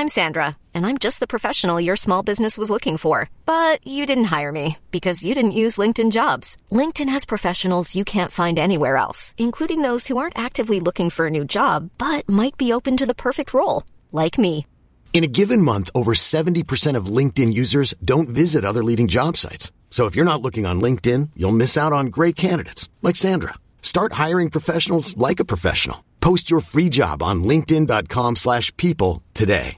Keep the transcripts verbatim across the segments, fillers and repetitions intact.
I'm Sandra, and I'm just the professional your small business was looking for. But you didn't hire me because you didn't use LinkedIn Jobs. LinkedIn has professionals you can't find anywhere else, including those who aren't actively looking for a new job, but might be open to the perfect role, like me. In a given month, over seventy percent of LinkedIn users don't visit other leading job sites. So if you're not looking on LinkedIn, you'll miss out on great candidates like Sandra. Start hiring professionals like a professional. Post your free job on linkedin.com slash people today.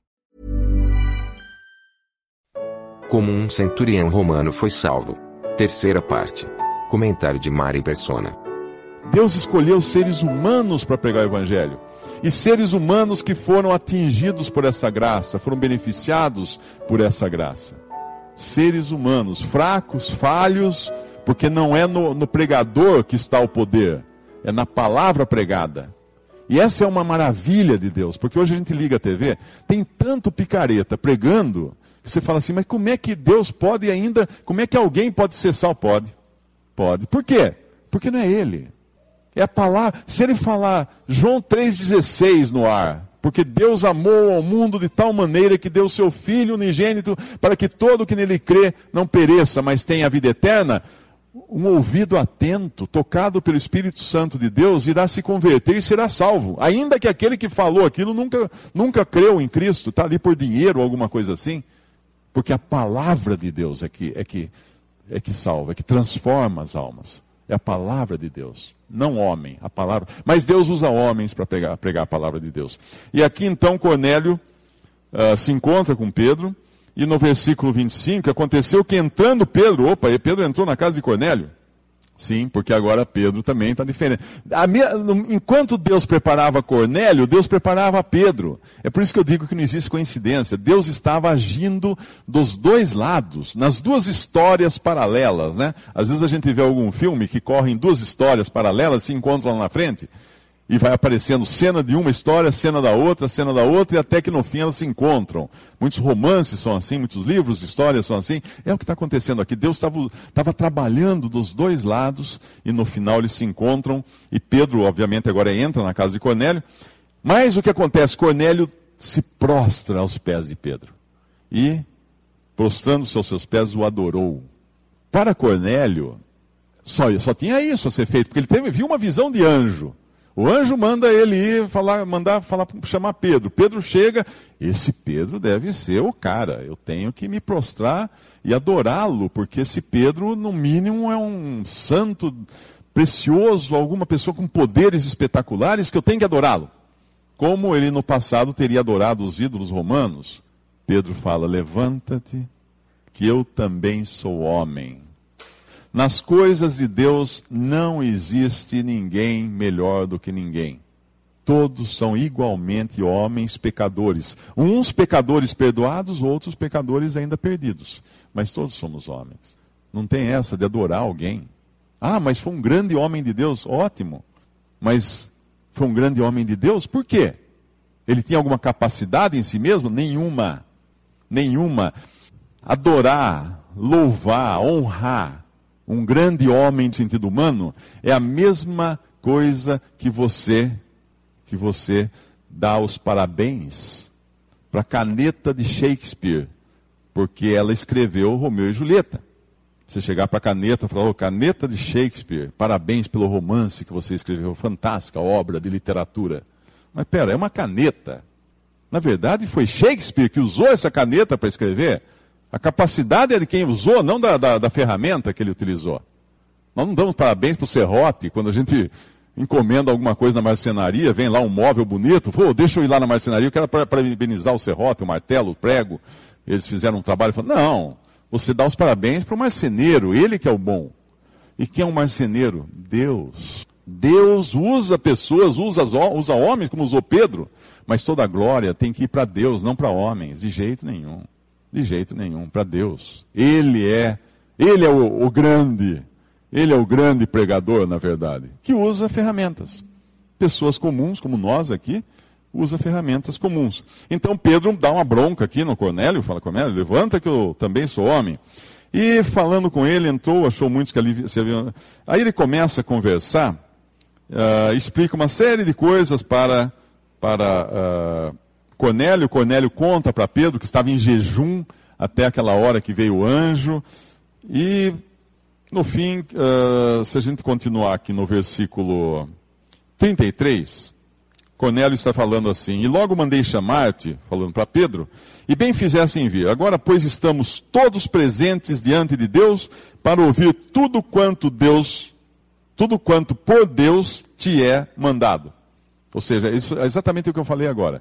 Como um centurião romano foi salvo. Terceira parte. Comentário de Mari Persona. Deus escolheu seres humanos para pregar o evangelho. E seres humanos que foram atingidos por essa graça, foram beneficiados por essa graça. Seres humanos, fracos, falhos, porque não é no, no pregador que está o poder, é na palavra pregada. E essa é uma maravilha de Deus, porque hoje a gente liga a T V, tem tanto picareta pregando, que você fala assim, mas como é que Deus pode ainda, como é que alguém pode ser salvo? Pode, pode. Por quê? Porque não é ele. É a palavra. Se ele falar João três dezesseis no ar, porque Deus amou ao mundo de tal maneira que deu seu Filho unigênito para que todo que nele crê não pereça, mas tenha a vida eterna, um ouvido atento, tocado pelo Espírito Santo de Deus, irá se converter e será salvo. Ainda que aquele que falou aquilo nunca, nunca creu em Cristo, está ali por dinheiro ou alguma coisa assim. Porque a palavra de Deus é que, é que, é que salva, é que transforma as almas. É a palavra de Deus, não homem, a palavra. Mas Deus usa homens para pregar, pregar a palavra de Deus. E aqui então Cornélio uh, se encontra com Pedro, e no versículo vinte e cinco, aconteceu que entrando Pedro, opa, e Pedro entrou na casa de Cornélio. Sim, porque agora Pedro também está diferente. Enquanto Deus preparava Cornélio, Deus preparava Pedro. É por isso que eu digo que não existe coincidência. Deus estava agindo dos dois lados, nas duas histórias paralelas, né? Às vezes a gente vê algum filme que corre em duas histórias paralelas, se encontram lá na frente, e vai aparecendo cena de uma história, cena da outra, cena da outra, e até que no fim elas se encontram. Muitos romances são assim, muitos livros de histórias são assim. É o que está acontecendo aqui. Deus estava trabalhando dos dois lados, e no final eles se encontram, e Pedro, obviamente, agora entra na casa de Cornélio. Mas o que acontece? Cornélio se prostra aos pés de Pedro. E, prostrando-se aos seus pés, o adorou. Para Cornélio, só, só tinha isso a ser feito, porque ele teve, viu uma visão de anjo. O anjo manda ele ir falar, mandar falar, chamar Pedro. Pedro chega, esse Pedro deve ser o cara. Eu tenho que me prostrar e adorá-lo, porque esse Pedro, no mínimo, é um santo precioso, alguma pessoa com poderes espetaculares que eu tenho que adorá-lo. Como ele no passado teria adorado os ídolos romanos, Pedro fala, levanta-te, que eu também sou homem. Nas coisas de Deus não existe ninguém melhor do que ninguém. Todos são igualmente homens pecadores. Uns pecadores perdoados, outros pecadores ainda perdidos. Mas todos somos homens. Não tem essa de adorar alguém. Ah, mas foi um grande homem de Deus. Ótimo. Mas foi um grande homem de Deus? Por quê? Ele tinha alguma capacidade em si mesmo? Nenhuma. Nenhuma. Adorar, louvar, honrar um grande homem de sentido humano é a mesma coisa que você, que você dá os parabéns para a caneta de Shakespeare, porque ela escreveu Romeu e Julieta. Você chegar para a caneta e falar, oh, caneta de Shakespeare, parabéns pelo romance que você escreveu, fantástica obra de literatura. Mas pera, é uma caneta. Na verdade foi Shakespeare que usou essa caneta para escrever. A capacidade é de quem usou, não da, da, da ferramenta que ele utilizou. Nós não damos parabéns para o serrote, quando a gente encomenda alguma coisa na marcenaria, vem lá um móvel bonito, pô, deixa eu ir lá na marcenaria, eu quero parabenizar o serrote, o martelo, o prego. Eles fizeram um trabalho e falaram, não, você dá os parabéns para o marceneiro, ele que é o bom. E quem é um marceneiro? Deus. Deus usa pessoas, usa, usa homens, como usou Pedro, mas toda a glória tem que ir para Deus, não para homens, de jeito nenhum. De jeito nenhum, para Deus. Ele é, ele é o, o grande, ele é o grande pregador, na verdade, que usa ferramentas. Pessoas comuns, como nós aqui, usa ferramentas comuns. Então Pedro dá uma bronca aqui no Cornélio, fala, Cornélio, levanta que eu também sou homem. E falando com ele, entrou, achou muitos que ali se haviam... Aí ele começa a conversar, uh, explica uma série de coisas para, para uh, Cornélio. Cornélio conta para Pedro que estava em jejum até aquela hora que veio o anjo. E, no fim, uh, se a gente continuar aqui no versículo trinta e três, Cornélio está falando assim: e logo mandei chamar-te, falando para Pedro, e bem fizessem vir. Agora, pois, estamos todos presentes diante de Deus para ouvir tudo quanto Deus, tudo quanto por Deus te é mandado. Ou seja, isso é exatamente o que eu falei agora.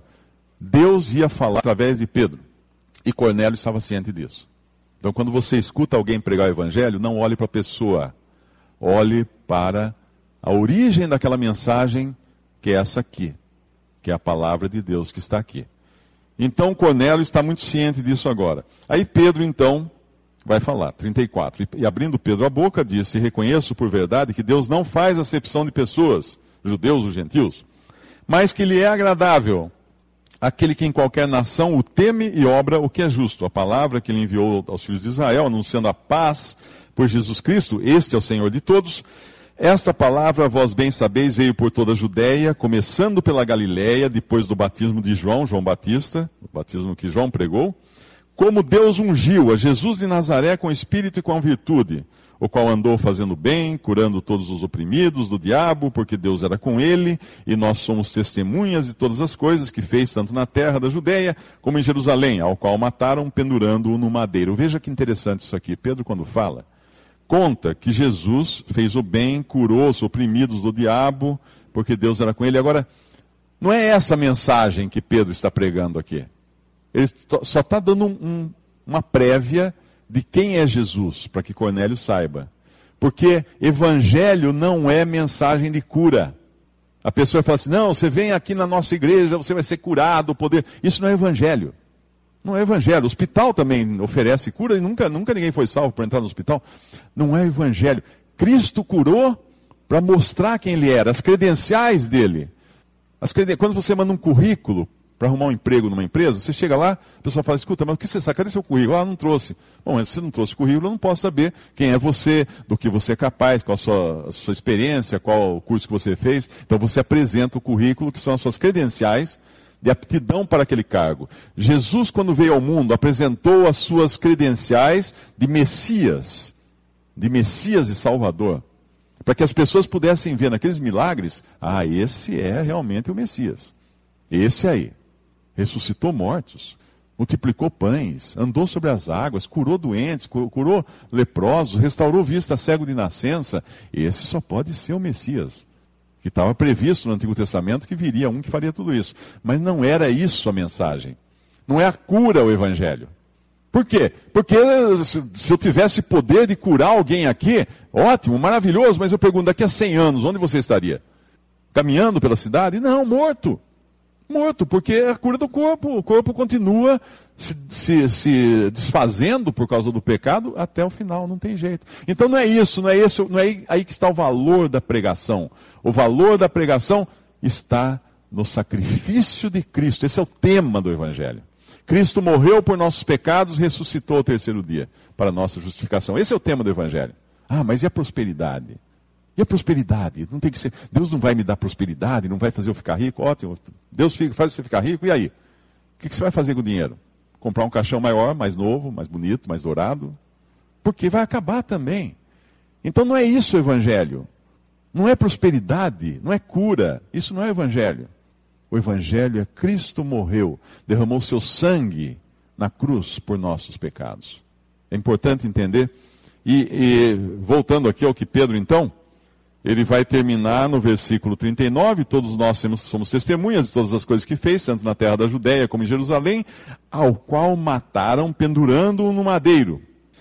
Deus ia falar através de Pedro. E Cornélio estava ciente disso. Então, quando você escuta alguém pregar o evangelho, não olhe para a pessoa. Olhe para a origem daquela mensagem, que é essa aqui. Que é a palavra de Deus que está aqui. Então, Cornélio está muito ciente disso agora. Aí Pedro, então, vai falar, trinta e quatro. E, e abrindo Pedro a boca, disse: reconheço por verdade que Deus não faz acepção de pessoas, judeus ou gentios, mas que lhe é agradável aquele que em qualquer nação o teme e obra o que é justo. A palavra que ele enviou aos filhos de Israel, anunciando a paz por Jesus Cristo, este é o Senhor de todos. Esta palavra, vós bem sabeis, veio por toda a Judéia, começando pela Galiléia, depois do batismo de João, João Batista, o batismo que João pregou, como Deus ungiu a Jesus de Nazaré com espírito e com virtude, o qual andou fazendo bem, curando todos os oprimidos do diabo, porque Deus era com ele, e nós somos testemunhas de todas as coisas que fez, tanto na terra da Judéia, como em Jerusalém, ao qual mataram, pendurando-o no madeiro. Veja que interessante isso aqui. Pedro, quando fala, conta que Jesus fez o bem, curou os oprimidos do diabo, porque Deus era com ele. Agora, não é essa a mensagem que Pedro está pregando aqui. Ele só está dando um, um, uma prévia de quem é Jesus, para que Cornélio saiba. Porque evangelho não é mensagem de cura. A pessoa fala assim: não, você vem aqui na nossa igreja, você vai ser curado, poder. Isso não é evangelho. Não é evangelho. O hospital também oferece cura e nunca, nunca ninguém foi salvo por entrar no hospital. Não é evangelho. Cristo curou para mostrar quem ele era, as credenciais dele. As creden... Quando você manda um currículo para arrumar um emprego numa empresa, você chega lá, a pessoa fala: escuta, mas o que você sabe? Cadê seu currículo? Ah, não trouxe. Bom, mas se você não trouxe o currículo, eu não posso saber quem é você, do que você é capaz, qual a sua, a sua experiência, qual o curso que você fez. Então você apresenta o currículo, que são as suas credenciais de aptidão para aquele cargo. Jesus, quando veio ao mundo, apresentou as suas credenciais de Messias, de Messias e Salvador, para que as pessoas pudessem ver naqueles milagres: ah, esse é realmente o Messias. Esse aí. Ressuscitou mortos, multiplicou pães, andou sobre as águas, curou doentes, curou leprosos, restaurou vista cego de nascença. Esse só pode ser o Messias, que estava previsto no Antigo Testamento que viria um que faria tudo isso. Mas não era isso a mensagem. Não é a cura o evangelho. Por quê? Porque se eu tivesse poder de curar alguém aqui, ótimo, maravilhoso, mas eu pergunto, daqui a cem anos, onde você estaria? Caminhando pela cidade? Não, morto. Morto, porque é a cura do corpo. O corpo continua se, se, se desfazendo por causa do pecado até o final, não tem jeito. Então não é isso, não é isso, não é aí que está o valor da pregação. O valor da pregação está no sacrifício de Cristo. Esse é o tema do Evangelho. Cristo morreu por nossos pecados, ressuscitou ao terceiro dia para a nossa justificação. Esse é o tema do Evangelho. Ah, mas e a prosperidade? E a prosperidade? Não tem que ser. Deus não vai me dar prosperidade, não vai fazer eu ficar rico. Ótimo. Deus faz você ficar rico, e aí? O que você vai fazer com o dinheiro? Comprar um caixão maior, mais novo, mais bonito, mais dourado? Porque vai acabar também. Então não é isso o evangelho. Não é prosperidade, não é cura. Isso não é evangelho. O evangelho é Cristo morreu, derramou seu sangue na cruz por nossos pecados. É importante entender. E, e voltando aqui ao que Pedro, então, ele vai terminar no versículo trinta e nove: todos nós somos, somos testemunhas de todas as coisas que fez, tanto na terra da Judéia como em Jerusalém, ao qual mataram pendurando-o no madeiro.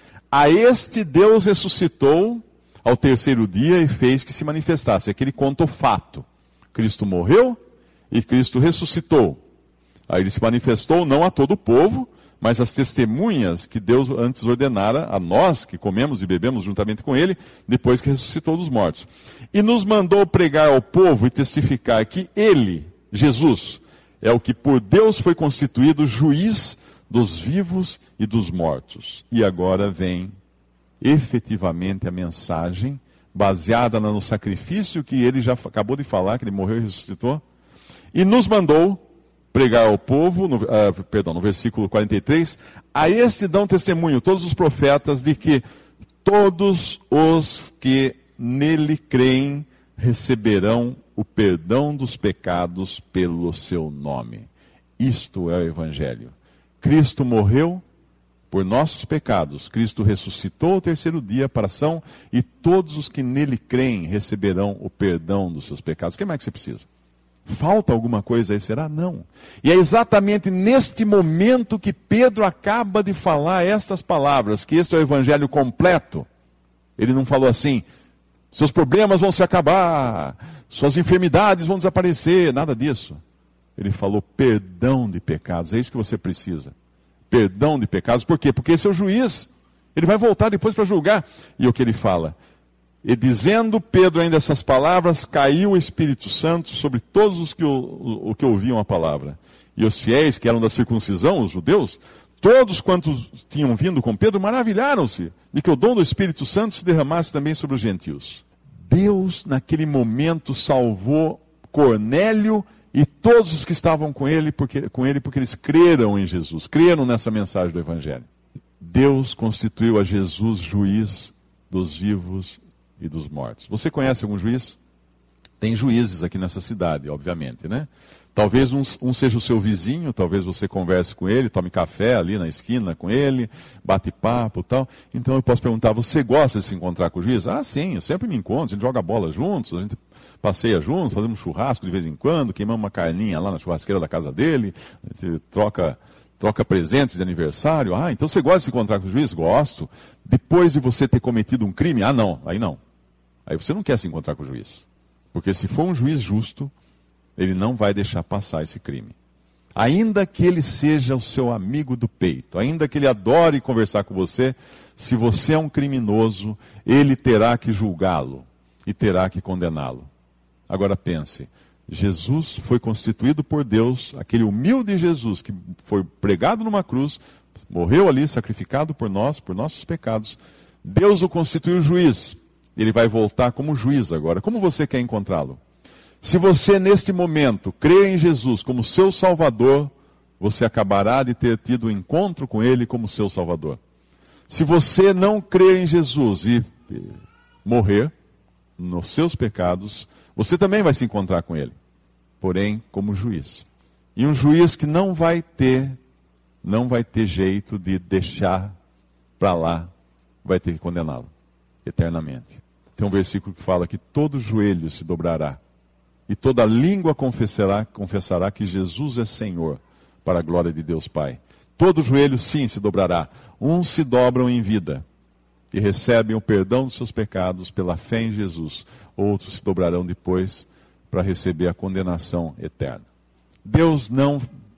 A este Deus ressuscitou ao terceiro dia e fez que se manifestasse. Aqui ele conta o fato. Cristo morreu e Cristo ressuscitou. Aí ele se manifestou não a todo o povo, mas as testemunhas que Deus antes ordenara a nós, que comemos e bebemos juntamente com ele, depois que ressuscitou dos mortos. E nos mandou pregar ao povo e testificar que ele, Jesus, é o que por Deus foi constituído juiz dos vivos e dos mortos. E agora vem efetivamente a mensagem, baseada no sacrifício que ele já acabou de falar, que ele morreu e ressuscitou, e nos mandou pregar ao povo, no, uh, perdão, no versículo quarenta e três, a esse dão testemunho todos os profetas de que todos os que nele creem receberão o perdão dos pecados pelo seu nome. Isto é o Evangelho. Cristo morreu por nossos pecados. Cristo ressuscitou ao terceiro dia para a ação, e todos os que nele creem receberão o perdão dos seus pecados. O que mais que você precisa? Falta alguma coisa aí, será? Não. E é exatamente neste momento que Pedro acaba de falar estas palavras, que este é o Evangelho completo. Ele não falou assim, seus problemas vão se acabar, suas enfermidades vão desaparecer, nada disso. Ele falou perdão de pecados, é isso que você precisa. Perdão de pecados, por quê? Porque esse é o juiz, ele vai voltar depois para julgar. E o que ele fala? E dizendo Pedro ainda essas palavras, caiu o Espírito Santo sobre todos os que, o, o, que ouviam a palavra. E os fiéis, que eram da circuncisão, os judeus, todos quantos tinham vindo com Pedro, maravilharam-se de que o dom do Espírito Santo se derramasse também sobre os gentios. Deus, naquele momento, salvou Cornélio e todos os que estavam com ele, porque, com ele, porque eles creram em Jesus, creram nessa mensagem do Evangelho. Deus constituiu a Jesus juiz dos vivos e dos mortos. Você conhece algum juiz? Tem juízes aqui nessa cidade, obviamente, né? Talvez um, um seja o seu vizinho, talvez você converse com ele, tome café ali na esquina com ele, bate papo e tal. Então eu posso perguntar, você gosta de se encontrar com o juiz? Ah, sim, eu sempre me encontro, a gente joga bola juntos, a gente passeia juntos, fazemos churrasco de vez em quando, queimamos uma carninha lá na churrasqueira da casa dele, a gente troca, troca presentes de aniversário. Ah, então você gosta de se encontrar com o juiz? Gosto. Depois de você ter cometido um crime? Ah, não, aí não. Aí você não quer se encontrar com o juiz. Porque se for um juiz justo, ele não vai deixar passar esse crime. Ainda que ele seja o seu amigo do peito, ainda que ele adore conversar com você, se você é um criminoso, ele terá que julgá-lo e terá que condená-lo. Agora pense, Jesus foi constituído por Deus, aquele humilde Jesus que foi pregado numa cruz, morreu ali, sacrificado por nós, por nossos pecados. Deus o constituiu juiz. Ele vai voltar como juiz agora. Como você quer encontrá-lo? Se você, neste momento, crer em Jesus como seu Salvador, você acabará de ter tido um encontro com Ele como seu Salvador. Se você não crer em Jesus e morrer nos seus pecados, você também vai se encontrar com Ele, porém como juiz. E um juiz que não vai ter, não vai ter jeito de deixar para lá, vai ter que condená-lo eternamente. Tem um versículo que fala que todo joelho se dobrará e toda língua confessará, confessará que Jesus é Senhor, para a glória de Deus Pai. Todo joelho sim se dobrará. Uns se dobram em vida e recebem o perdão dos seus pecados pela fé em Jesus. Outros se dobrarão depois para receber a condenação eterna. Deus não,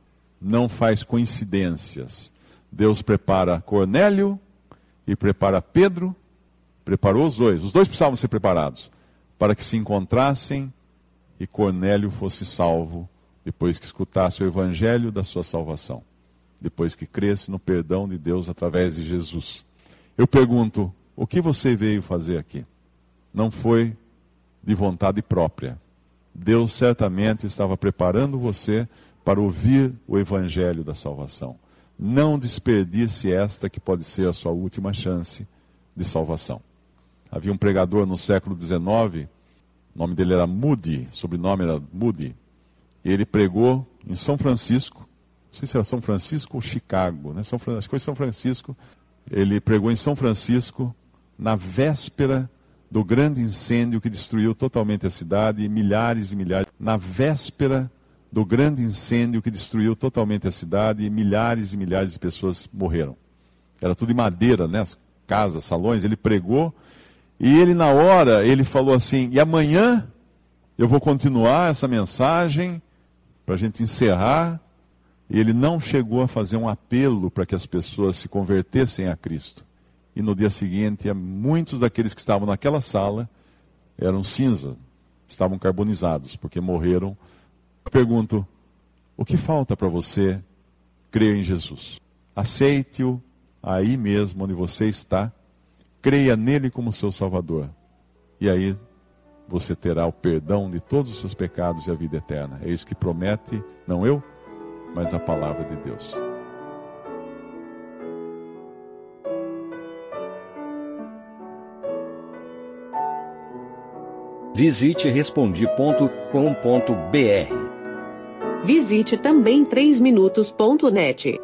não faz coincidências. Deus prepara Cornélio e prepara Pedro. Preparou os dois. Os dois precisavam ser preparados para que se encontrassem e Cornélio fosse salvo depois que escutasse o evangelho da sua salvação. Depois que cresce no perdão de Deus através de Jesus. Eu pergunto, o que você veio fazer aqui? Não foi de vontade própria. Deus certamente estava preparando você para ouvir o evangelho da salvação. Não desperdice esta que pode ser a sua última chance de salvação. Havia um pregador no século dezenove, o nome dele era Moody, o sobrenome era Moody. E ele pregou em São Francisco, não sei se era São Francisco ou Chicago, né? São, acho que foi São Francisco. Ele pregou em São Francisco, na véspera do grande incêndio que destruiu totalmente a cidade, e milhares e milhares, na véspera do grande incêndio que destruiu totalmente a cidade, e milhares e milhares de pessoas morreram. Era tudo de madeira, né? As casas, salões. Ele pregou, e ele na hora, ele falou assim, e amanhã eu vou continuar essa mensagem, para a gente encerrar. E ele não chegou a fazer um apelo para que as pessoas se convertessem a Cristo. E no dia seguinte, muitos daqueles que estavam naquela sala eram cinza, estavam carbonizados, porque morreram. Eu pergunto, o que falta para você crer em Jesus? Aceite-o aí mesmo onde você está, creia nele como seu Salvador. E aí você terá o perdão de todos os seus pecados e a vida eterna. É isso que promete, não eu, mas a palavra de Deus. Visite respondi ponto com ponto br. Visite também três minutos ponto net.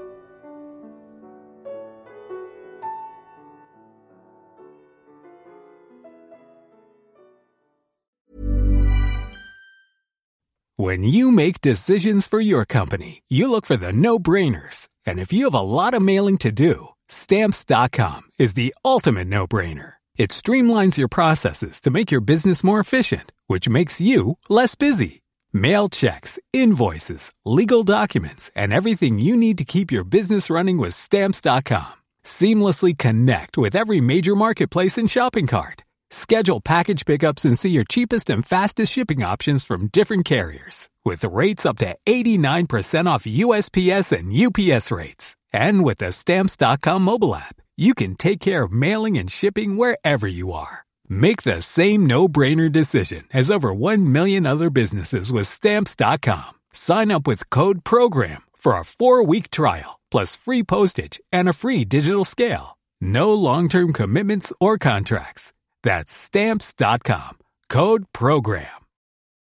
When you make decisions for your company, you look for the no-brainers. And if you have a lot of mailing to do, Stamps dot com is the ultimate no-brainer. It streamlines your processes to make your business more efficient, which makes you less busy. Mail checks, invoices, legal documents, and everything you need to keep your business running with Stamps dot com. Seamlessly connect with every major marketplace and shopping cart. Schedule package pickups and see your cheapest and fastest shipping options from different carriers, with rates up to eighty-nine percent off U S P S and U P S rates. And with the Stamps dot com mobile app, you can take care of mailing and shipping wherever you are. Make the same no-brainer decision as over one million other businesses with Stamps dot com. Sign up with code PROGRAM for a four-week trial, plus free postage and a free digital scale. No long-term commitments or contracts. That's Stamps dot com. Code PROGRAM.